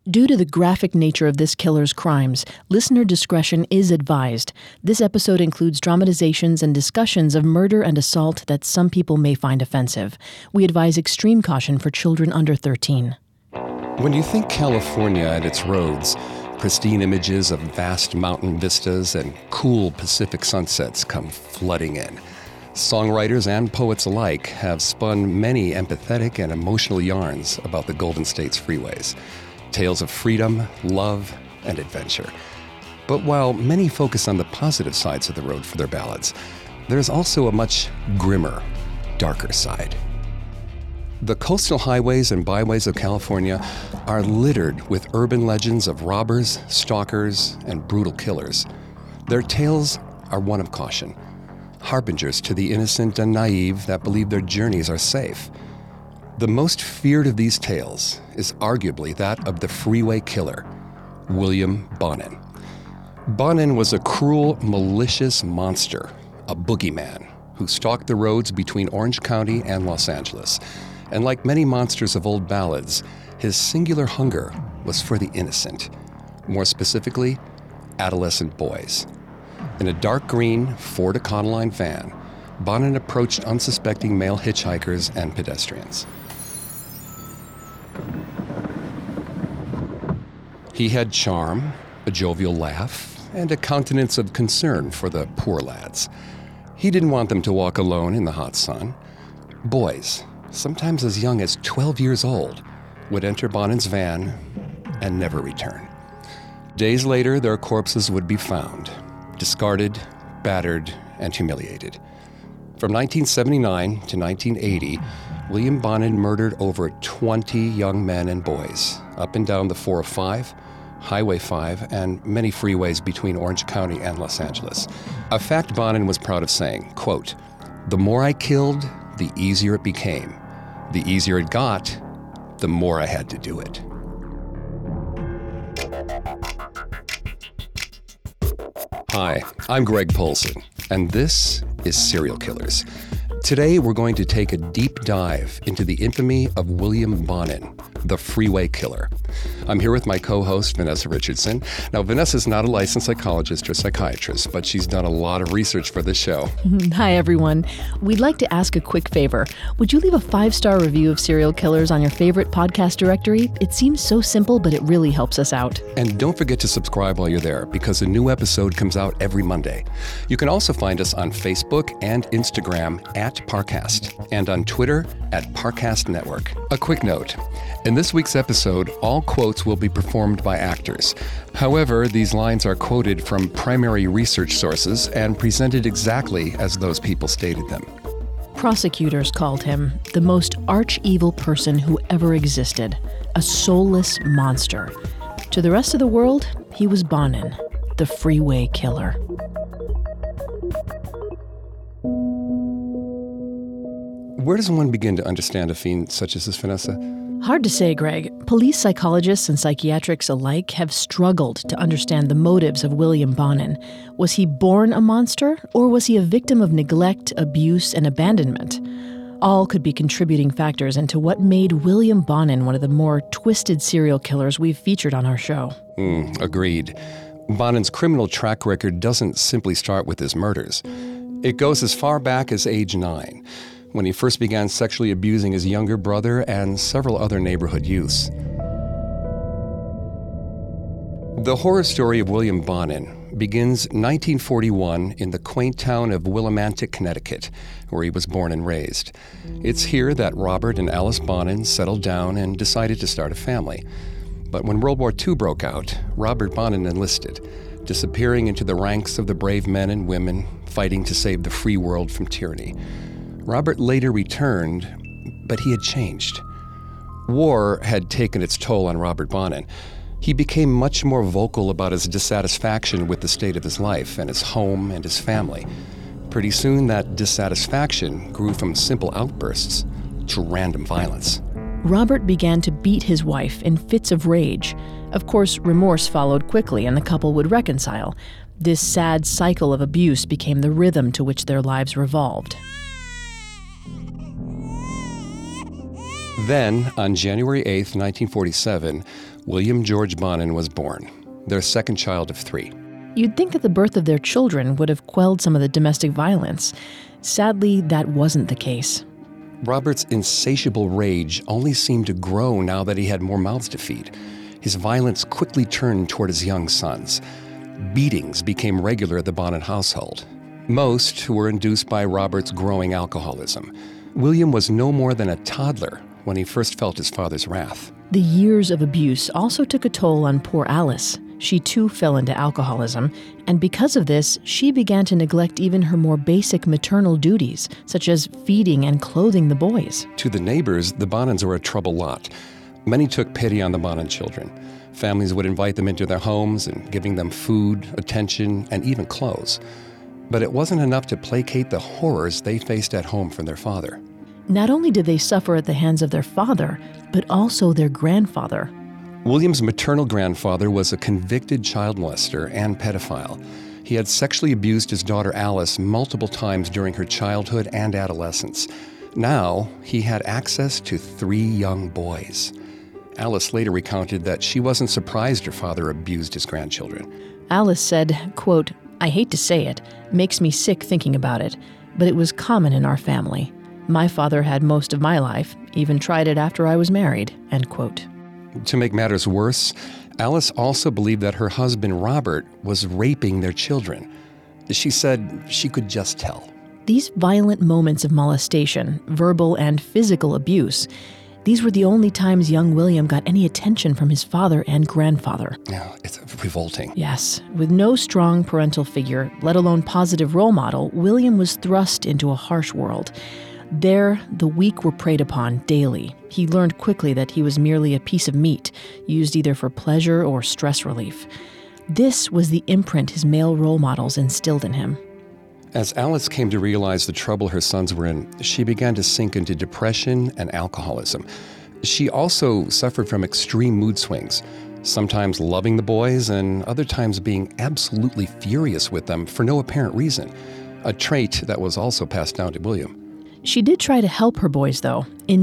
Due to the graphic nature of this killer's crimes, listener discretion is advised. This episode includes dramatizations and discussions of murder and assault that some people may find offensive. We advise extreme caution for children under 13. When you think California and its roads, pristine images of vast mountain vistas and cool Pacific sunsets come flooding in. Songwriters and poets alike have spun many empathetic and emotional yarns about the Golden State's freeways. Tales of freedom, love, and adventure. But while many focus on the positive sides of the road for their ballads, there's also a much grimmer, darker side. The coastal highways and byways of California are littered with urban legends of robbers, stalkers, and brutal killers. Their tales are one of caution, harbingers to the innocent and naive that believe their journeys are safe. The most feared of these tales is arguably that of the freeway killer, William Bonin. Bonin was a cruel, malicious monster, a boogeyman, who stalked the roads between Orange County and Los Angeles. And like many monsters of old ballads, his singular hunger was for the innocent, more specifically, adolescent boys. In a dark green Ford Econoline van, Bonin approached unsuspecting male hitchhikers and pedestrians. He had charm, a jovial laugh, and a countenance of concern for the poor lads. He didn't want them to walk alone in the hot sun. Boys, sometimes as young as 12 years old, would enter Bonin's van and never return. Days later, their corpses would be found, discarded, battered, and humiliated. From 1979 to 1980, William Bonin murdered over 20 young men and boys up and down the 405, Highway 5, and many freeways between Orange County and Los Angeles. A fact Bonin was proud of saying, quote, "The more I killed, the easier it became. The easier it got, the more I had to do it." Hi, I'm Greg Polson, and this is Serial Killers. Today, we're going to take a deep dive into the infamy of William Bonin, the freeway killer. I'm here with my co-host, Vanessa Richardson. Now, Vanessa's not a licensed psychologist or psychiatrist, but she's done a lot of research for this show. Hi, everyone. We'd like to ask a quick favor. Would you leave a 5-star review of Serial Killers on your favorite podcast directory? It seems so simple, but it really helps us out. And don't forget to subscribe while you're there, because a new episode comes out every Monday. You can also find us on Facebook and Instagram at Parcast, and on Twitter at Parcast Network. A quick note. In this week's episode, all quotes will be performed by actors. However, these lines are quoted from primary research sources and presented exactly as those people stated them. Prosecutors called him the most arch-evil person who ever existed, a soulless monster. To the rest of the world, he was Bonin, the freeway killer. Where does one begin to understand a fiend such as this, Vanessa? Hard to say, Greg. Police psychologists and psychiatrists alike have struggled to understand the motives of William Bonin. Was he born a monster, or was he a victim of neglect, abuse, and abandonment? All could be contributing factors into what made William Bonin one of the more twisted serial killers we've featured on our show. Agreed. Bonin's criminal track record doesn't simply start with his murders. It goes as far back as age 9. When he first began sexually abusing his younger brother and several other neighborhood youths. The horror story of William Bonin begins 1941 in the quaint town of Willimantic, Connecticut, where he was born and raised. It's here that Robert and Alice Bonin settled down and decided to start a family. But when World War II broke out, Robert Bonin enlisted, disappearing into the ranks of the brave men and women fighting to save the free world from tyranny. Robert later returned, but he had changed. War had taken its toll on Robert Bonin. He became much more vocal about his dissatisfaction with the state of his life and his home and his family. Pretty soon, that dissatisfaction grew from simple outbursts to random violence. Robert began to beat his wife in fits of rage. Of course, remorse followed quickly and the couple would reconcile. This sad cycle of abuse became the rhythm to which their lives revolved. Then, on January 8th, 1947, William George Bonin was born, their second child of 3. You'd think that the birth of their children would have quelled some of the domestic violence. Sadly, that wasn't the case. Robert's insatiable rage only seemed to grow now that he had more mouths to feed. His violence quickly turned toward his young sons. Beatings became regular at the Bonin household. Most were induced by Robert's growing alcoholism. William was no more than a toddler when he first felt his father's wrath. The years of abuse also took a toll on poor Alice. She too fell into alcoholism, and because of this, she began to neglect even her more basic maternal duties, such as feeding and clothing the boys. To the neighbors, the Bonins were a troubled lot. Many took pity on the Bonin children. Families would invite them into their homes and giving them food, attention, and even clothes. But it wasn't enough to placate the horrors they faced at home from their father. Not only did they suffer at the hands of their father, but also their grandfather. William's maternal grandfather was a convicted child molester and pedophile. He had sexually abused his daughter Alice multiple times during her childhood and adolescence. Now, he had access to 3 young boys. Alice later recounted that she wasn't surprised her father abused his grandchildren. Alice said, quote, "I hate to say it, makes me sick thinking about it, but it was common in our family. My father had most of my life, even tried it after I was married," end quote. To make matters worse, Alice also believed that her husband Robert was raping their children. She said she could just tell. These violent moments of molestation, verbal and physical abuse, these were the only times young William got any attention from his father and grandfather. Yeah, it's revolting. Yes, with no strong parental figure, let alone positive role model, William was thrust into a harsh world. There, the weak were preyed upon daily. He learned quickly that he was merely a piece of meat, used either for pleasure or stress relief. This was the imprint his male role models instilled in him. As Alice came to realize the trouble her sons were in, she began to sink into depression and alcoholism. She also suffered from extreme mood swings, sometimes loving the boys and other times being absolutely furious with them for no apparent reason, a trait that was also passed down to William. She did try to help her boys, though. In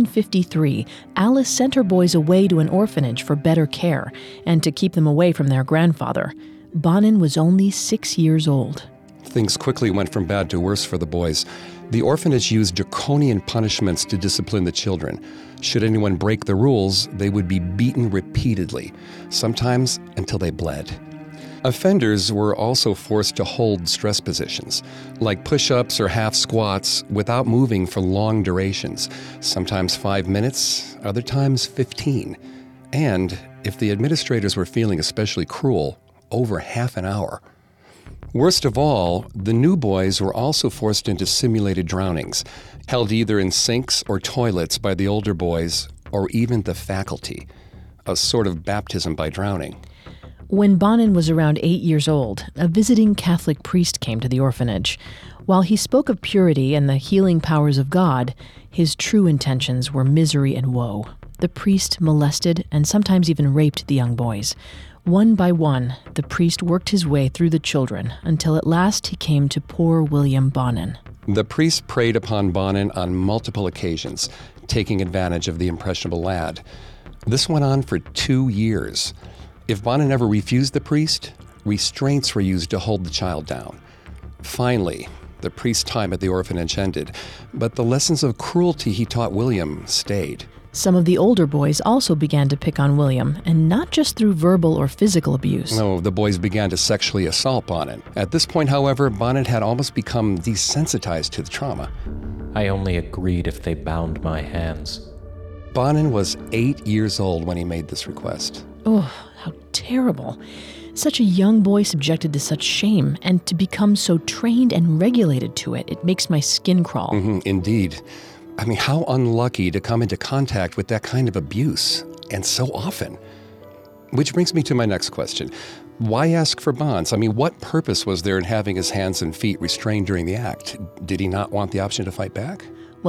1953, Alice sent her boys away to an orphanage for better care and to keep them away from their grandfather. Bonin was only 6 years old. Things quickly went from bad to worse for the boys. The orphanage used draconian punishments to discipline the children. Should anyone break the rules, they would be beaten repeatedly, sometimes until they bled. Offenders were also forced to hold stress positions, like push-ups or half squats, without moving for long durations, sometimes 5 minutes, other times 15. And, if the administrators were feeling especially cruel, over half an hour. Worst of all, the new boys were also forced into simulated drownings, held either in sinks or toilets by the older boys, or even the faculty, a sort of baptism by drowning. When Bonin was around 8 years old, a visiting Catholic priest came to the orphanage. While he spoke of purity and the healing powers of God, his true intentions were misery and woe. The priest molested and sometimes even raped the young boys. One by one, the priest worked his way through the children until at last he came to poor William Bonin. The priest preyed upon Bonin on multiple occasions, taking advantage of the impressionable lad. This went on for 2 years. If Bonin ever refused the priest, restraints were used to hold the child down. Finally, the priest's time at the orphanage ended, but the lessons of cruelty he taught William stayed. Some of the older boys also began to pick on William, and not just through verbal or physical abuse. No, the boys began to sexually assault Bonin. At this point, however, Bonin had almost become desensitized to the trauma. I only agreed if they bound my hands. Bonin was 8 years old when he made this request. Oh, how terrible. Such a young boy subjected to such shame, and to become so trained and regulated to it, it makes my skin crawl. Indeed. I mean, how unlucky to come into contact with that kind of abuse, and so often. Which brings me to my next question. Why ask for bonds? I mean, what purpose was there in having his hands and feet restrained during the act? Did he not want the option to fight back? Well,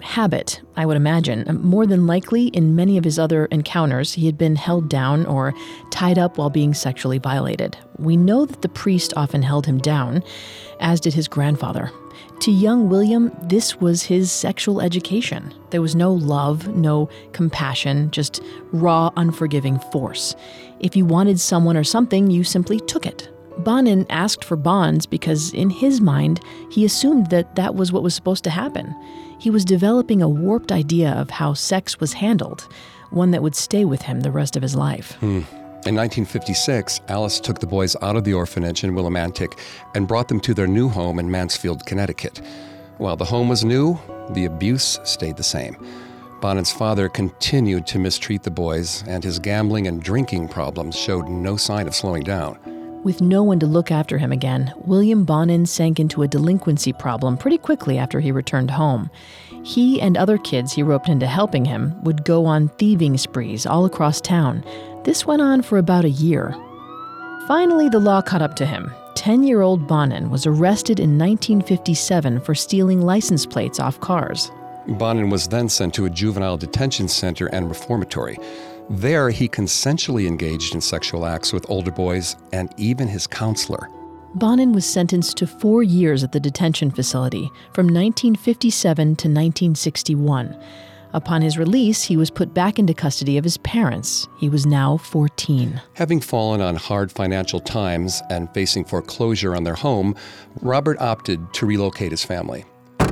habit, I would imagine. More than likely, in many of his other encounters, he had been held down or tied up while being sexually violated. We know that the priest often held him down, as did his grandfather. To young William, this was his sexual education. There was no love, no compassion, just raw, unforgiving force. If you wanted someone or something, you simply took it. Bonin asked for bonds because, in his mind, he assumed that that was what was supposed to happen. He was developing a warped idea of how sex was handled, one that would stay with him the rest of his life. In 1956, Alice took the boys out of the orphanage in Willimantic and brought them to their new home in Mansfield, Connecticut. While the home was new, the abuse stayed the same. Bonin's father continued to mistreat the boys, and his gambling and drinking problems showed no sign of slowing down. With no one to look after him again, William Bonin sank into a delinquency problem pretty quickly after he returned home. He and other kids he roped into helping him would go on thieving sprees all across town. This went on for about a year. Finally, the law caught up to him. 10-year-old Bonin was arrested in 1957 for stealing license plates off cars. Bonin was then sent to a juvenile detention center and reformatory. There, he consensually engaged in sexual acts with older boys and even his counselor. Bonin was sentenced to 4 years at the detention facility from 1957 to 1961. Upon his release, he was put back into custody of his parents. He was now 14. Having fallen on hard financial times and facing foreclosure on their home, Robert opted to relocate his family.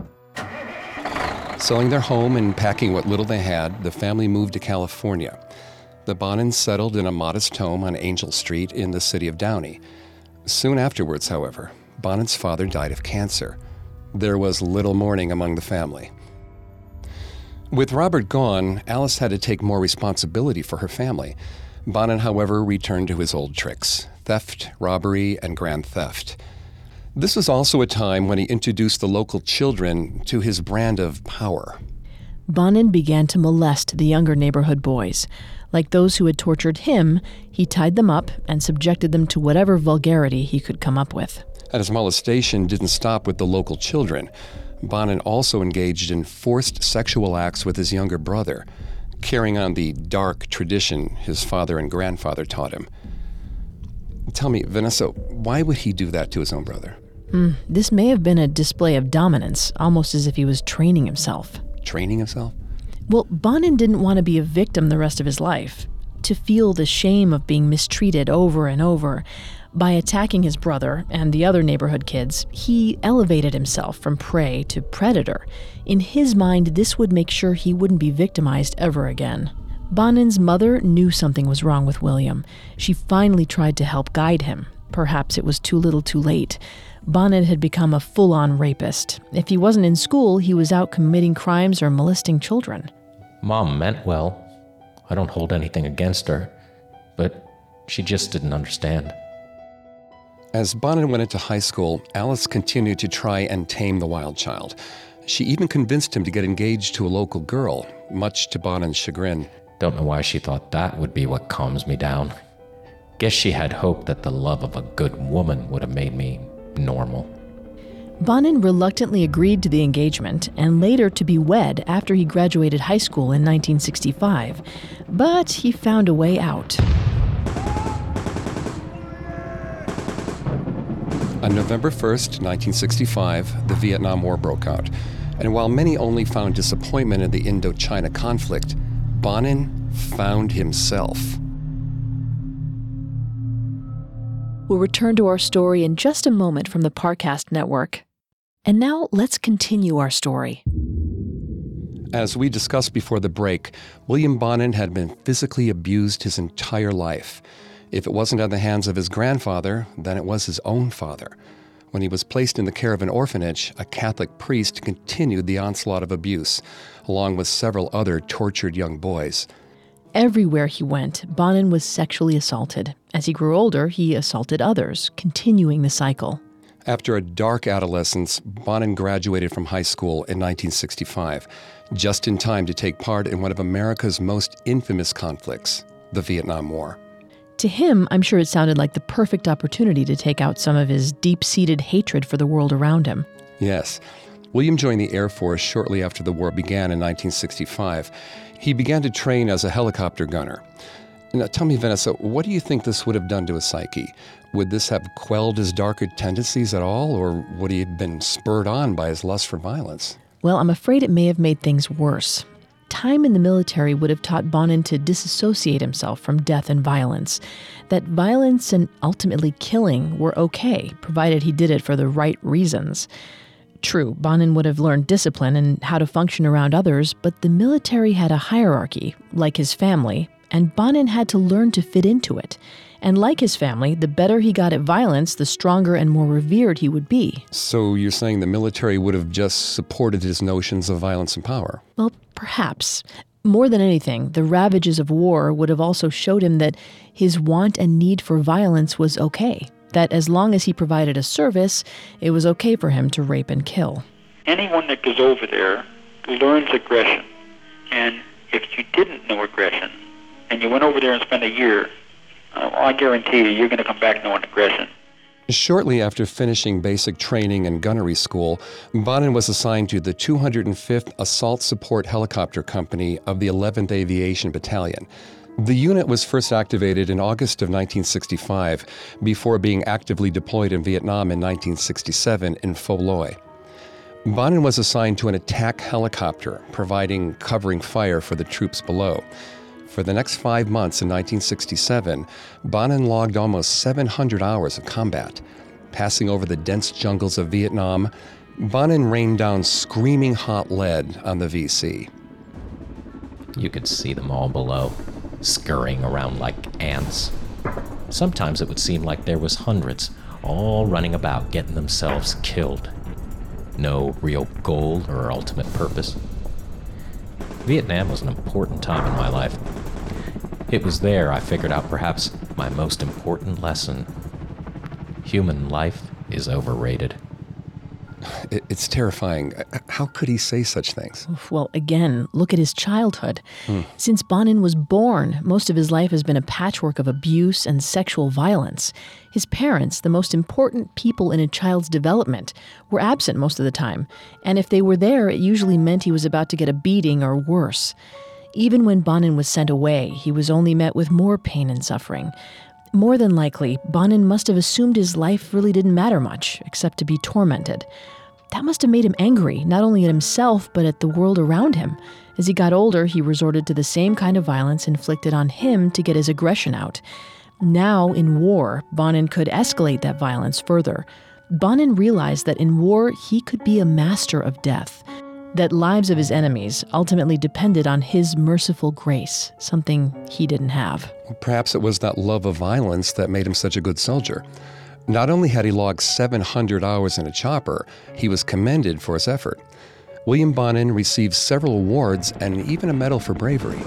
Selling their home and packing what little they had, the family moved to California. The Bonins settled in a modest home on Angel Street in the city of Downey. Soon afterwards, however, Bonin's father died of cancer. There was little mourning among the family. With Robert gone, Alice had to take more responsibility for her family. Bonin, however, returned to his old tricks: theft, robbery, and grand theft. This was also a time when he introduced the local children to his brand of power. Bonin began to molest the younger neighborhood boys. Like those who had tortured him, he tied them up and subjected them to whatever vulgarity he could come up with. And his molestation didn't stop with the local children. Bonin also engaged in forced sexual acts with his younger brother, carrying on the dark tradition his father and grandfather taught him. Tell me, Vanessa, why would he do that to his own brother? This may have been a display of dominance, almost as if he was training himself. Training himself? Well, Bonin didn't want to be a victim the rest of his life, to feel the shame of being mistreated over and over. By attacking his brother and the other neighborhood kids, he elevated himself from prey to predator. In his mind, this would make sure he wouldn't be victimized ever again. Bonin's mother knew something was wrong with William. She finally tried to help guide him. Perhaps it was too little too late. Bonin had become a full-on rapist. If he wasn't in school, he was out committing crimes or molesting children. Mom meant well. I don't hold anything against her, but she just didn't understand. As Bonin went into high school, Alice continued to try and tame the wild child. She even convinced him to get engaged to a local girl, much to Bonin's chagrin. Don't know why she thought that would be what calms me down. Guess she had hoped that the love of a good woman would have made me normal. Bonin reluctantly agreed to the engagement and later to be wed after he graduated high school in 1965. But he found a way out. On November 1st, 1965, the Vietnam War broke out. And while many only found disappointment in the Indochina conflict, Bonin found himself. We'll return to our story in just a moment from the Parcast Network. And now let's continue our story. As we discussed before the break, William Bonin had been physically abused his entire life. If it wasn't at the hands of his grandfather, then it was his own father. When he was placed in the care of an orphanage, a Catholic priest continued the onslaught of abuse, along with several other tortured young boys. Everywhere he went, Bonin was sexually assaulted. As he grew older, he assaulted others, continuing the cycle. After a dark adolescence, Bonin graduated from high school in 1965, just in time to take part in one of America's most infamous conflicts, the Vietnam War. To him, I'm sure it sounded like the perfect opportunity to take out some of his deep-seated hatred for the world around him. Yes. William joined the Air Force shortly after the war began in 1965. He began to train as a helicopter gunner. Now, tell me, Vanessa, what do you think this would have done to his psyche? Would this have quelled his darker tendencies at all, or would he have been spurred on by his lust for violence? Well, I'm afraid it may have made things worse. Time in the military would have taught Bonin to disassociate himself from death and violence, that violence and ultimately killing were okay, provided he did it for the right reasons. True, Bonin would have learned discipline and how to function around others, but the military had a hierarchy, like his family, and Bonin had to learn to fit into it. And like his family, the better he got at violence, the stronger and more revered he would be. So you're saying the military would have just supported his notions of violence and power? Well, perhaps. More than anything, the ravages of war would have also showed him that his want and need for violence was okay. That as long as he provided a service, it was okay for him to rape and kill. Anyone that goes over there learns aggression. And if you didn't know aggression, and you went over there and spent a year, I guarantee you're going to come back knowing aggression. Shortly after finishing basic training in gunnery school, Bonin was assigned to the 205th Assault Support Helicopter Company of the 11th Aviation Battalion. The unit was first activated in August of 1965 before being actively deployed in Vietnam in 1967 in Pho Loi. Bonin was assigned to an attack helicopter, providing covering fire for the troops below. For the next 5 months in 1967, Bonin logged almost 700 hours of combat. Passing over the dense jungles of Vietnam, Bonin rained down screaming hot lead on the VC. You could see them all below, scurrying around like ants. Sometimes it would seem like there was hundreds, all running about getting themselves killed. No real goal or ultimate purpose. Vietnam was an important time in my life. It was there I figured out perhaps my most important lesson. Human life is overrated. It's terrifying. How could he say such things? Well, again, look at his childhood. Since Bonin was born, most of his life has been a patchwork of abuse and sexual violence. His parents, the most important people in a child's development, were absent most of the time. And if they were there, it usually meant he was about to get a beating or worse. Even when Bonin was sent away, he was only met with more pain and suffering. More than likely, Bonin must have assumed his life really didn't matter much, except to be tormented. That must have made him angry, not only at himself, but at the world around him. As he got older, he resorted to the same kind of violence inflicted on him to get his aggression out. Now, in war, Bonin could escalate that violence further. Bonin realized that in war, he could be a master of death. That lives of his enemies ultimately depended on his merciful grace, something he didn't have. Perhaps it was that love of violence that made him such a good soldier. Not only had he logged 700 hours in a chopper, he was commended for his effort. William Bonin received several awards and even a medal for bravery.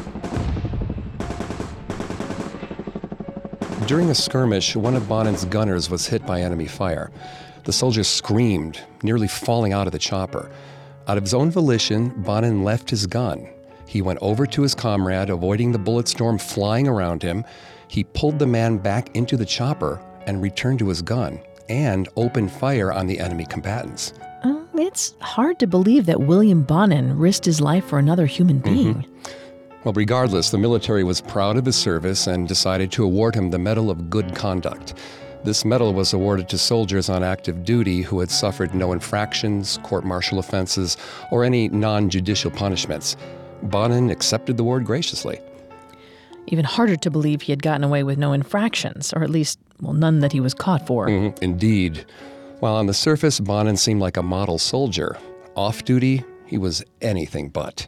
During a skirmish, one of Bonin's gunners was hit by enemy fire. The soldier screamed, nearly falling out of the chopper. Out of his own volition, Bonin left his gun. He went over to his comrade, avoiding the bullet storm flying around him. He pulled the man back into the chopper and returned to his gun and opened fire on the enemy combatants. It's hard to believe that William Bonin risked his life for another human being. Well, regardless, the military was proud of his service and decided to award him the Medal of Good Conduct. This medal was awarded to soldiers on active duty who had suffered no infractions, court-martial offenses, or any non-judicial punishments. Bonin accepted the award graciously. Even harder to believe he had gotten away with no infractions, or at least, none that he was caught for. Indeed. While on the surface, Bonin seemed like a model soldier. Off-duty, he was anything but.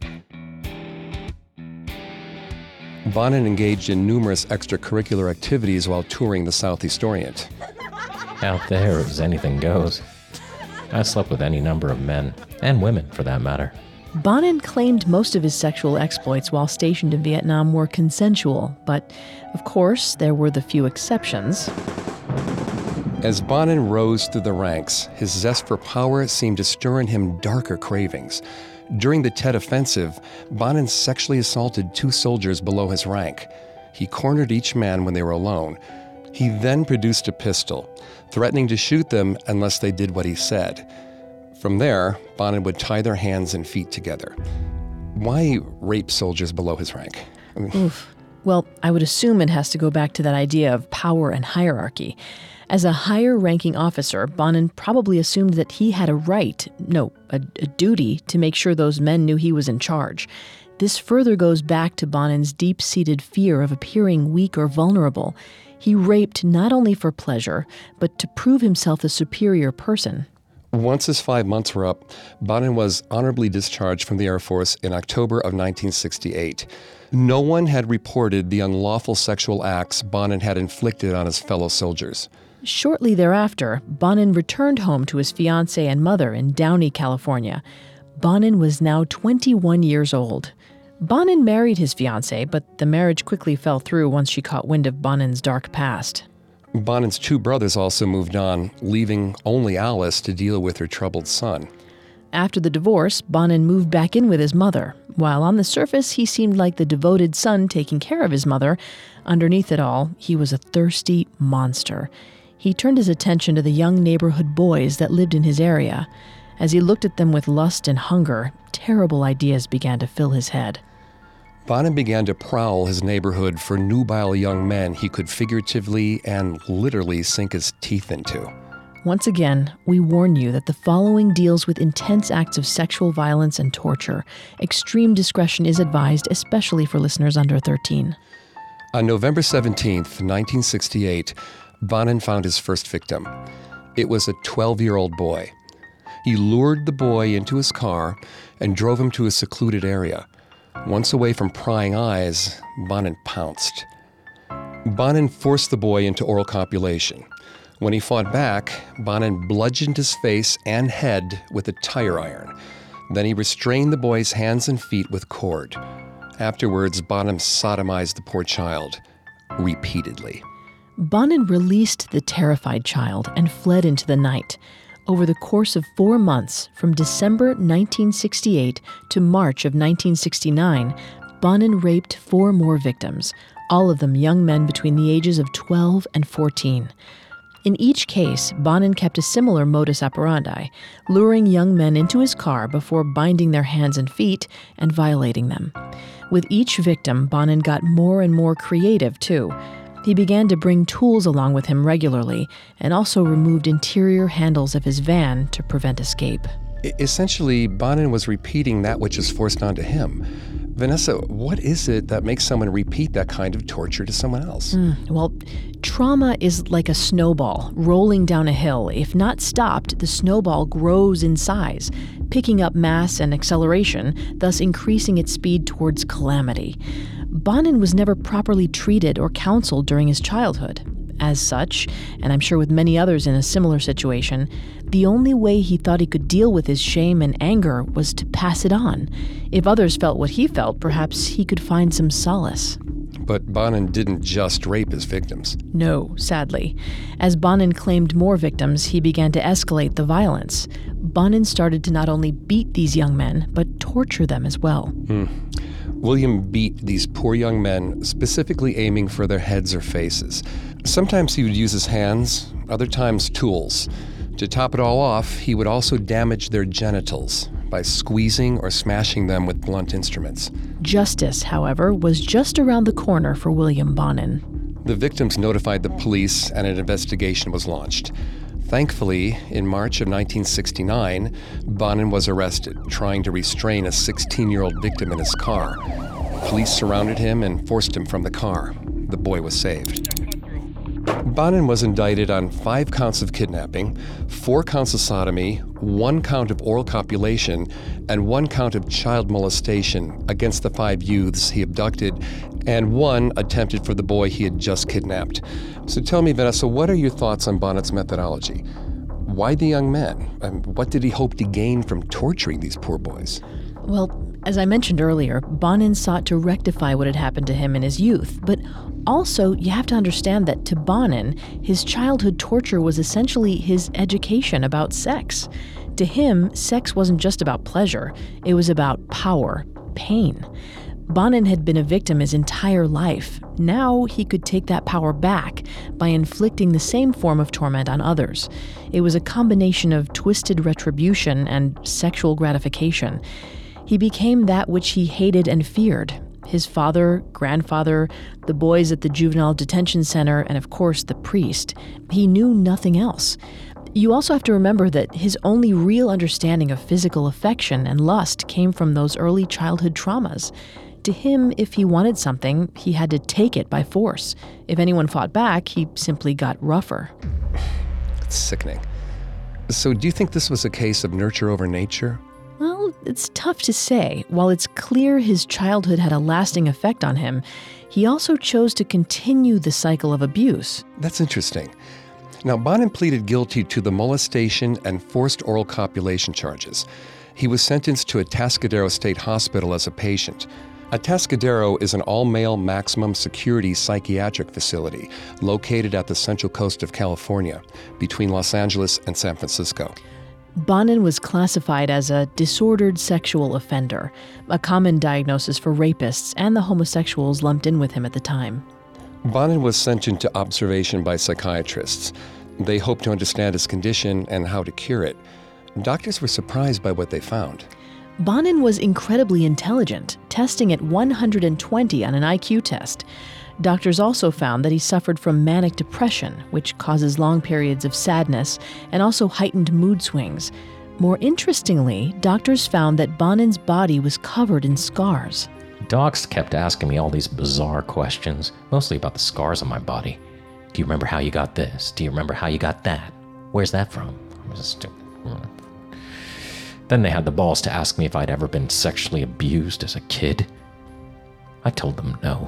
Bonin engaged in numerous extracurricular activities while touring the Southeast Orient. Out there, it was anything goes. I slept with any number of men, and women for that matter. Bonin claimed most of his sexual exploits while stationed in Vietnam were consensual, but of course, there were the few exceptions. As Bonin rose through the ranks, his zest for power seemed to stir in him darker cravings. During the Tet Offensive, Bonin sexually assaulted 2 soldiers below his rank. He cornered each man when they were alone. He then produced a pistol, threatening to shoot them unless they did what he said. From there, Bonin would tie their hands and feet together. Why rape soldiers below his rank? Oof. Well, I would assume it has to go back to that idea of power and hierarchy. As a higher-ranking officer, Bonin probably assumed that he had a duty to make sure those men knew he was in charge. This further goes back to Bonin's deep-seated fear of appearing weak or vulnerable. He raped not only for pleasure, but to prove himself the superior person. Once his 5 months were up, Bonin was honorably discharged from the Air Force in October of 1968. No one had reported the unlawful sexual acts Bonin had inflicted on his fellow soldiers. Shortly thereafter, Bonin returned home to his fiancée and mother in Downey, California. Bonin was now 21 years old. Bonin married his fiancée, but the marriage quickly fell through once she caught wind of Bonin's dark past. Bonin's 2 brothers also moved on, leaving only Alice to deal with her troubled son. After the divorce, Bonin moved back in with his mother. While on the surface he seemed like the devoted son taking care of his mother, underneath it all, he was a thirsty monster. He turned his attention to the young neighborhood boys that lived in his area. As he looked at them with lust and hunger, terrible ideas began to fill his head. Bonin began to prowl his neighborhood for nubile young men he could figuratively and literally sink his teeth into. Once again, we warn you that the following deals with intense acts of sexual violence and torture. Extreme discretion is advised, especially for listeners under 13. On November 17th, 1968, Bonin found his first victim. It was a 12-year-old boy. He lured the boy into his car and drove him to a secluded area. Once away from prying eyes, Bonin pounced. Bonin forced the boy into oral copulation. When he fought back, Bonin bludgeoned his face and head with a tire iron. Then he restrained the boy's hands and feet with cord. Afterwards, Bonin sodomized the poor child repeatedly. Bonin released the terrified child and fled into the night. Over the course of 4 months, from December 1968 to March of 1969, Bonin raped 4 more victims, all of them young men between the ages of 12 and 14. In each case, Bonin kept a similar modus operandi, luring young men into his car before binding their hands and feet and violating them. With each victim, Bonin got more and more creative, too. He began to bring tools along with him regularly and also removed interior handles of his van to prevent escape. Essentially, Bonin was repeating that which is forced onto him. Vanessa, what is it that makes someone repeat that kind of torture to someone else? Well, trauma is like a snowball rolling down a hill. If not stopped, the snowball grows in size, picking up mass and acceleration, thus increasing its speed towards calamity. Bonin was never properly treated or counseled during his childhood. As such, and I'm sure with many others in a similar situation, the only way he thought he could deal with his shame and anger was to pass it on. If others felt what he felt, perhaps he could find some solace. But Bonin didn't just rape his victims. No, sadly. As Bonin claimed more victims, he began to escalate the violence. Bonin started to not only beat these young men, but torture them as well. William beat these poor young men, specifically aiming for their heads or faces. Sometimes he would use his hands, other times tools. To top it all off, he would also damage their genitals by squeezing or smashing them with blunt instruments. Justice, however, was just around the corner for William Bonin. The victims notified the police and an investigation was launched. Thankfully, in March of 1969, Bonin was arrested, trying to restrain a 16-year-old victim in his car. Police surrounded him and forced him from the car. The boy was saved. Bonin was indicted on 5 counts of kidnapping, 4 counts of sodomy, 1 count of oral copulation, and 1 count of child molestation against the 5 youths he abducted, and 1 attempted for the boy he had just kidnapped. So tell me, Vanessa, what are your thoughts on Bonin's methodology? Why the young men? What did he hope to gain from torturing these poor boys? Well, as I mentioned earlier, Bonin sought to rectify what had happened to him in his youth, but also, you have to understand that to Bonin, his childhood torture was essentially his education about sex. To him, sex wasn't just about pleasure, it was about power, pain. Bonin had been a victim his entire life. Now he could take that power back by inflicting the same form of torment on others. It was a combination of twisted retribution and sexual gratification. He became that which he hated and feared. His father, grandfather, the boys at the juvenile detention center, and of course the priest. He knew nothing else. You also have to remember that his only real understanding of physical affection and lust came from those early childhood traumas. To him, if he wanted something, he had to take it by force. If anyone fought back, he simply got rougher. It's sickening. So do you think this was a case of nurture over nature? Well, it's tough to say. While it's clear his childhood had a lasting effect on him, he also chose to continue the cycle of abuse. That's interesting. Now, Bonin pleaded guilty to the molestation and forced oral copulation charges. He was sentenced to Atascadero State Hospital as a patient. Atascadero is an all-male maximum security psychiatric facility located at the central coast of California, between Los Angeles and San Francisco. Bonin was classified as a disordered sexual offender, a common diagnosis for rapists and the homosexuals lumped in with him at the time. Bonin was sent into observation by psychiatrists. They hoped to understand his condition and how to cure it. Doctors were surprised by what they found. Bonin was incredibly intelligent, testing at 120 on an IQ test. Doctors also found that he suffered from manic depression, which causes long periods of sadness and also heightened mood swings. More interestingly, doctors found that Bonin's body was covered in scars. Docs kept asking me all these bizarre questions, mostly about the scars on my body. Do you remember how you got this? Do you remember how you got that? Where's that from? I was stupid. Then they had the balls to ask me if I'd ever been sexually abused as a kid. I told them no.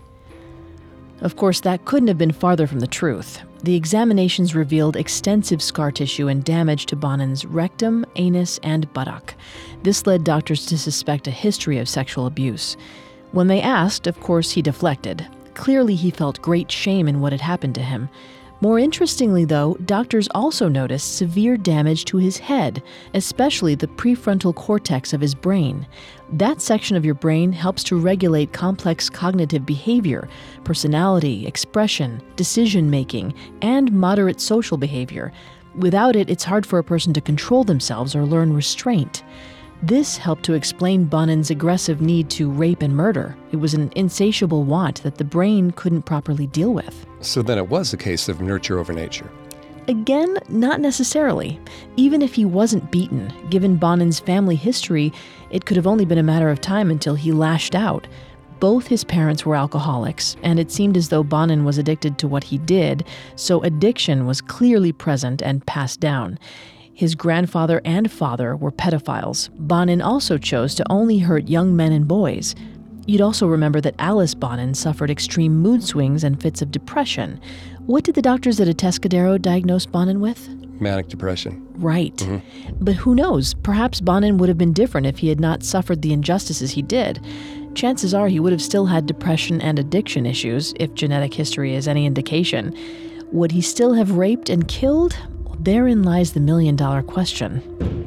Of course, that couldn't have been farther from the truth. The examinations revealed extensive scar tissue and damage to Bonin's rectum, anus, and buttock. This led doctors to suspect a history of sexual abuse. When they asked, of course, he deflected. Clearly, he felt great shame in what had happened to him. More interestingly, though, doctors also noticed severe damage to his head, especially the prefrontal cortex of his brain. That section of your brain helps to regulate complex cognitive behavior, personality, expression, decision-making, and moderate social behavior. Without it, it's hard for a person to control themselves or learn restraint. This helped to explain Bonin's aggressive need to rape and murder. It was an insatiable want that the brain couldn't properly deal with. So then it was a case of nurture over nature. Again, not necessarily. Even if he wasn't beaten, given Bonin's family history, it could have only been a matter of time until he lashed out. Both his parents were alcoholics, and it seemed as though Bonin was addicted to what he did, so addiction was clearly present and passed down. His grandfather and father were pedophiles. Bonin also chose to only hurt young men and boys. You'd also remember that Alice Bonin suffered extreme mood swings and fits of depression. What did the doctors at Atascadero diagnose Bonin with? Manic depression. Right. But who knows? Perhaps Bonin would have been different if he had not suffered the injustices he did. Chances are he would have still had depression and addiction issues, if genetic history is any indication. Would he still have raped and killed? Therein lies the million-dollar question.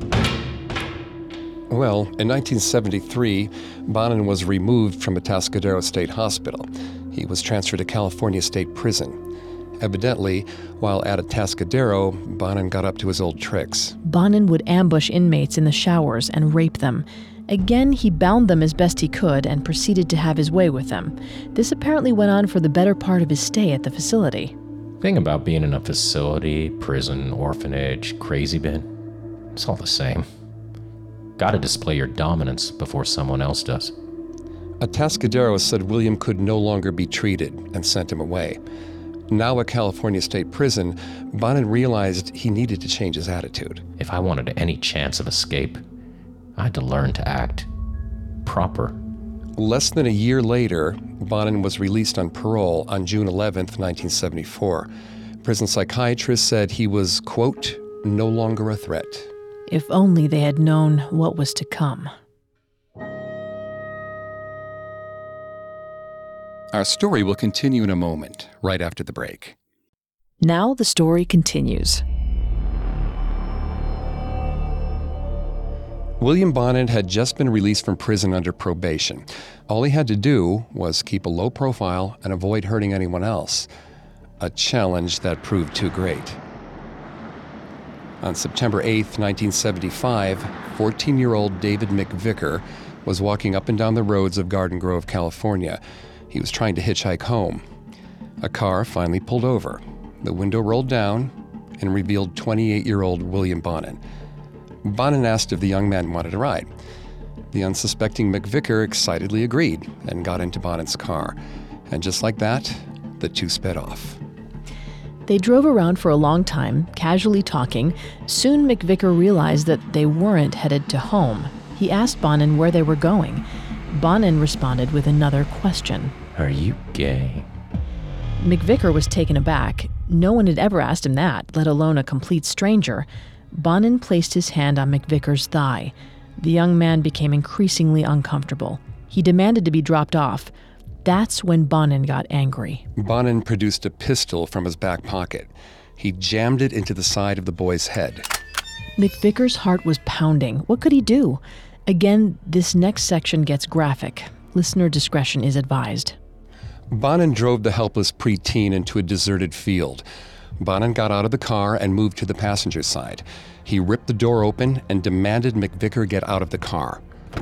Well, in 1973, Bonin was removed from Atascadero State Hospital. He was transferred to California State Prison. Evidently, while at Atascadero, Bonin got up to his old tricks. Bonin would ambush inmates in the showers and rape them. Again, he bound them as best he could and proceeded to have his way with them. This apparently went on for the better part of his stay at the facility. Thing about being in a facility, prison, orphanage, crazy bin, it's all the same. Gotta display your dominance before someone else does. Atascadero said William could no longer be treated and sent him away. Now at California State Prison, Bonin realized he needed to change his attitude. If I wanted any chance of escape, I had to learn to act proper. Less than a year later, Bonin was released on parole on June 11th, 1974. Prison psychiatrists said he was, quote, no longer a threat. If only they had known what was to come. Our story will continue in a moment, right after the break. Now the story continues. William Bonin had just been released from prison under probation. All he had to do was keep a low profile and avoid hurting anyone else. A challenge that proved too great. On September 8, 1975, 14-year-old David McVicker was walking up and down the roads of Garden Grove, California. He was trying to hitchhike home. A car finally pulled over. The window rolled down and revealed 28-year-old William Bonin. Bonin asked if the young man wanted a ride. The unsuspecting McVicker excitedly agreed and got into Bonin's car. And just like that, the two sped off. They drove around for a long time, casually talking. Soon McVicker realized that they weren't headed to home. He asked Bonin where they were going. Bonin responded with another question. Are you gay? McVicker was taken aback. No one had ever asked him that, let alone a complete stranger. Bonin placed his hand on McVicker's thigh. The young man became increasingly uncomfortable. He demanded to be dropped off. That's when Bonin got angry. Bonin produced a pistol from his back pocket. He jammed it into the side of the boy's head. McVicker's heart was pounding. What could he do? Again, this next section gets graphic. Listener discretion is advised. Bonin drove the helpless preteen into a deserted field. Bonin got out of the car and moved to the passenger side. He ripped the door open and demanded McVicker get out of the car.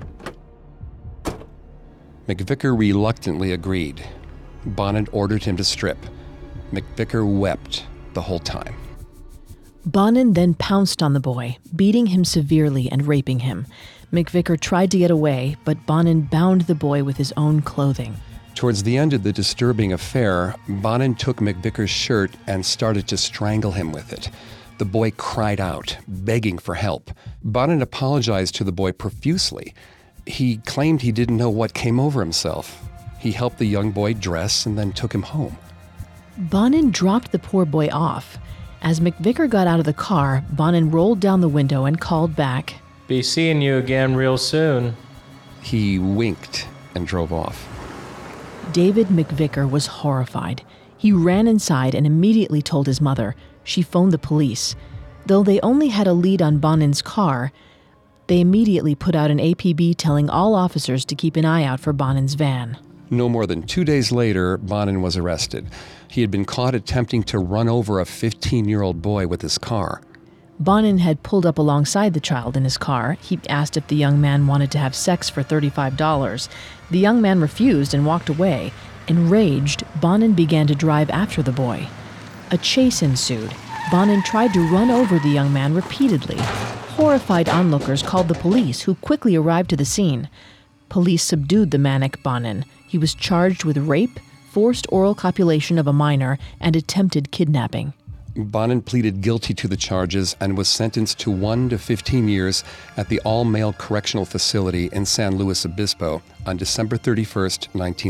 McVicker reluctantly agreed. Bonin ordered him to strip. McVicker wept the whole time. Bonin then pounced on the boy, beating him severely and raping him. McVicker tried to get away, but Bonin bound the boy with his own clothing. Towards the end of the disturbing affair, Bonin took McVicker's shirt and started to strangle him with it. The boy cried out, begging for help. Bonin apologized to the boy profusely. He claimed he didn't know what came over himself. He helped the young boy dress and then took him home. Bonin dropped the poor boy off. As McVicker got out of the car, Bonin rolled down the window and called back. Be seeing you again real soon. He winked and drove off. David McVicker was horrified. He ran inside and immediately told his mother. She phoned the police. Though they only had a lead on Bonin's car, they immediately put out an APB telling all officers to keep an eye out for Bonin's van. No more than 2 days later, Bonin was arrested. He had been caught attempting to run over a 15-year-old boy with his car. Bonin had pulled up alongside the child in his car. He asked if the young man wanted to have sex for $35. The young man refused and walked away. Enraged, Bonin began to drive after the boy. A chase ensued. Bonin tried to run over the young man repeatedly. Horrified onlookers called the police, who quickly arrived to the scene. Police subdued the manic Bonin. He was charged with rape, forced oral copulation of a minor, and attempted kidnapping. Bonin pleaded guilty to the charges and was sentenced to 1 to 15 years at the all-male correctional facility in San Luis Obispo on December 31st,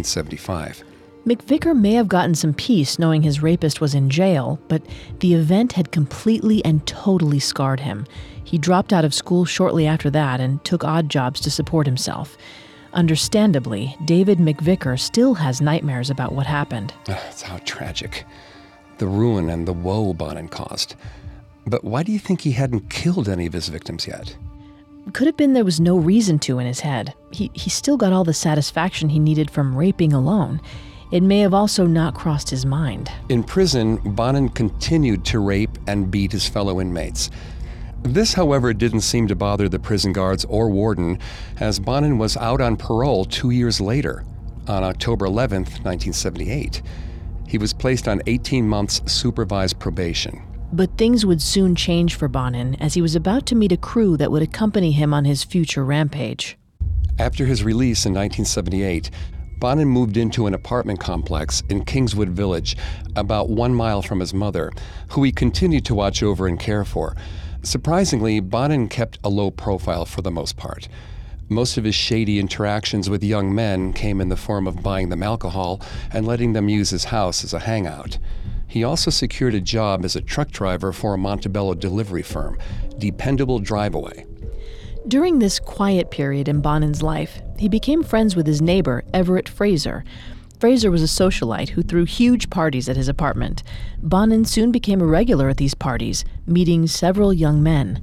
1975. McVicker may have gotten some peace knowing his rapist was in jail, but the event had completely and totally scarred him. He dropped out of school shortly after that and took odd jobs to support himself. Understandably, David McVicker still has nightmares about what happened. That's how tragic. The ruin and the woe Bonin caused. But why do you think he hadn't killed any of his victims yet? Could have been there was no reason to in his head. He still got all the satisfaction he needed from raping alone. It may have also not crossed his mind. In prison, Bonin continued to rape and beat his fellow inmates. This, however, didn't seem to bother the prison guards or warden, as Bonin was out on parole 2 years later, on October 11th, 1978. He was placed on 18 months supervised probation. But things would soon change for Bonin, as he was about to meet a crew that would accompany him on his future rampage. After his release in 1978, Bonin moved into an apartment complex in Kingswood Village, about 1 mile from his mother, who he continued to watch over and care for. Surprisingly, Bonin kept a low profile for the most part. Most of his shady interactions with young men came in the form of buying them alcohol and letting them use his house as a hangout. He also secured a job as a truck driver for a Montebello delivery firm, Dependable Drive-Away. During this quiet period in Bonin's life, he became friends with his neighbor, Everett Fraser. Fraser was a socialite who threw huge parties at his apartment. Bonin soon became a regular at these parties, meeting several young men.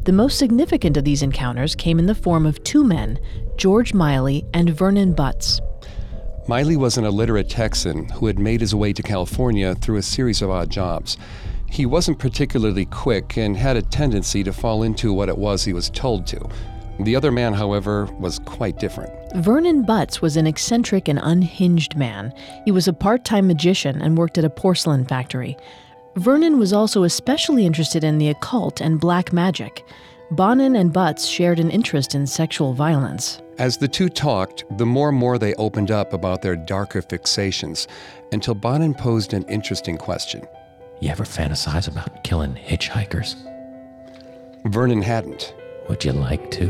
The most significant of these encounters came in the form of two men, George Miley and Vernon Butts. Miley was an illiterate Texan who had made his way to California through a series of odd jobs. He wasn't particularly quick and had a tendency to fall into what it was he was told to. The other man, however, was quite different. Vernon Butts was an eccentric and unhinged man. He was a part-time magician and worked at a porcelain factory. Vernon was also especially interested in the occult and black magic. Bonin and Butts shared an interest in sexual violence. As the two talked, the more and more they opened up about their darker fixations, until Bonin posed an interesting question. You ever fantasize about killing hitchhikers? Vernon hadn't. Would you like to?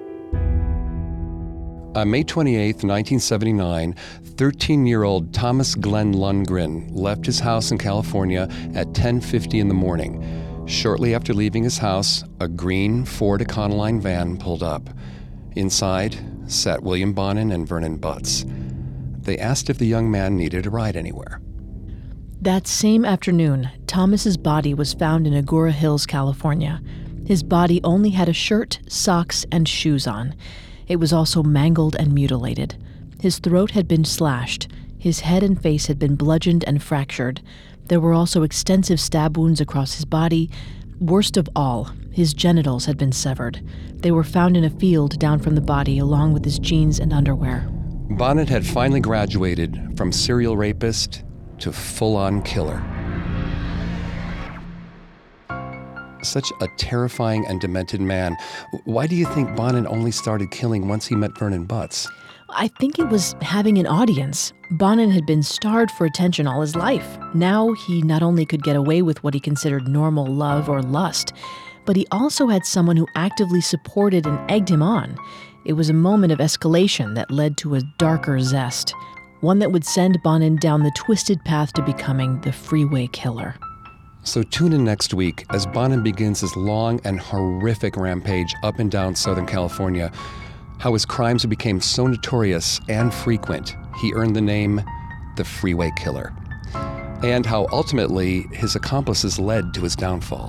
On May 28, 1979, 13-year-old Thomas Glenn Lundgren left his house in California at 10:50 in the morning. Shortly after leaving his house, a green Ford Econoline van pulled up. Inside sat William Bonin and Vernon Butts. They asked if the young man needed a ride anywhere. That same afternoon, Thomas's body was found in Agoura Hills, California. His body only had a shirt, socks, and shoes on. It was also mangled and mutilated. His throat had been slashed. His head and face had been bludgeoned and fractured. There were also extensive stab wounds across his body. Worst of all, his genitals had been severed. They were found in a field down from the body along with his jeans and underwear. Bonin had finally graduated from serial rapist to full-on killer. Such a terrifying and demented man. Why do you think Bonin only started killing once he met Vernon Butts? I think it was having an audience. Bonin had been starved for attention all his life. Now he not only could get away with what he considered normal love or lust, but he also had someone who actively supported and egged him on. It was a moment of escalation that led to a darker zest, one that would send Bonin down the twisted path to becoming the freeway killer. So tune in next week as Bonin begins his long and horrific rampage up and down Southern California. How his crimes became so notorious and frequent, he earned the name the Freeway Killer. And how ultimately his accomplices led to his downfall.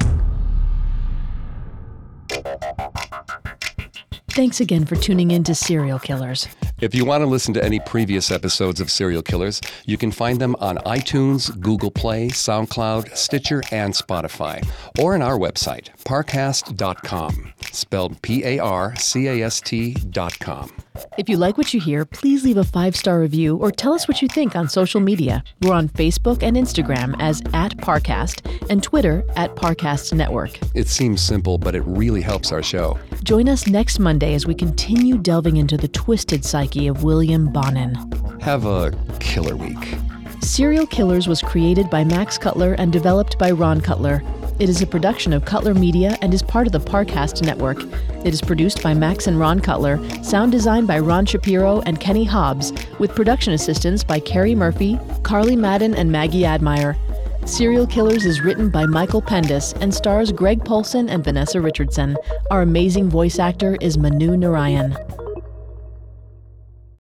Thanks again for tuning in to Serial Killers. If you want to listen to any previous episodes of Serial Killers, you can find them on iTunes, Google Play, SoundCloud, Stitcher, and Spotify, or on our website, parcast.com, spelled Parcast.com. If you like what you hear, please leave a 5-star review or tell us what you think on social media. We're on Facebook and Instagram as @Parcast and Twitter @Parcast Network. It seems simple, but it really helps our show. Join us next Monday as we continue delving into the twisted psyche of William Bonin. Have a killer week. Serial Killers was created by Max Cutler and developed by Ron Cutler. It is a production of Cutler Media and is part of the Parcast Network. It is produced by Max and Ron Cutler, sound design by Ron Shapiro and Kenny Hobbs, with production assistance by Carrie Murphy, Carly Madden, and Maggie Admire. Serial Killers is written by Michael Pendis and stars Greg Polson and Vanessa Richardson. Our amazing voice actor is Manu Narayan.